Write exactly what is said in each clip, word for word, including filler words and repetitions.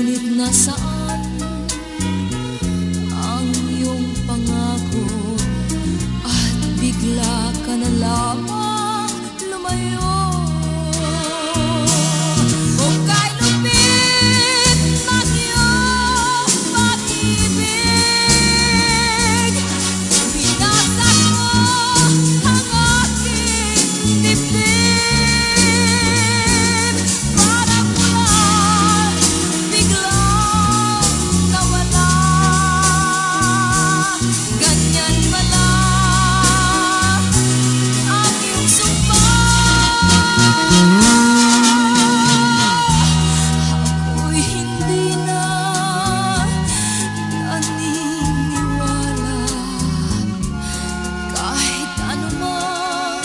Ngunit nasaan ang iyong pangako at bigla ka na lamang lumayo. Hukay lupit ng iyong pag-ibig, binasag mo ang aking dibdib. Parang buwan biglang nawala, ganyan pala ang iyong sumpa. Ako'y hindi na naniniwala, kahit anuman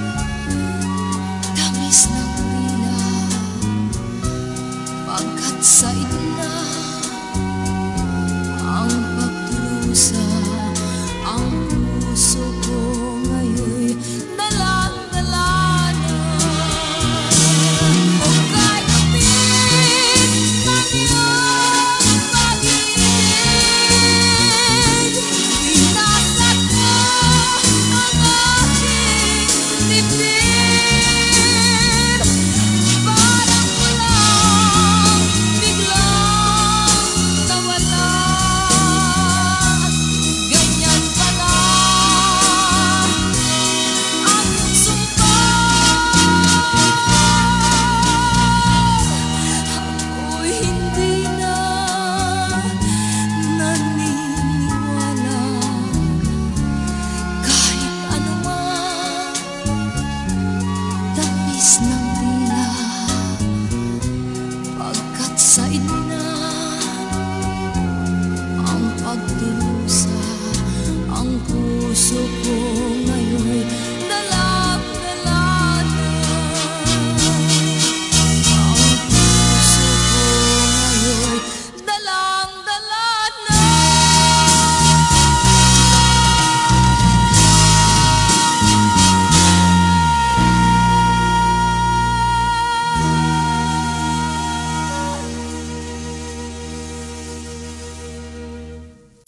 tamis ng dila, pagkat sa'yo na ang pagdurusa.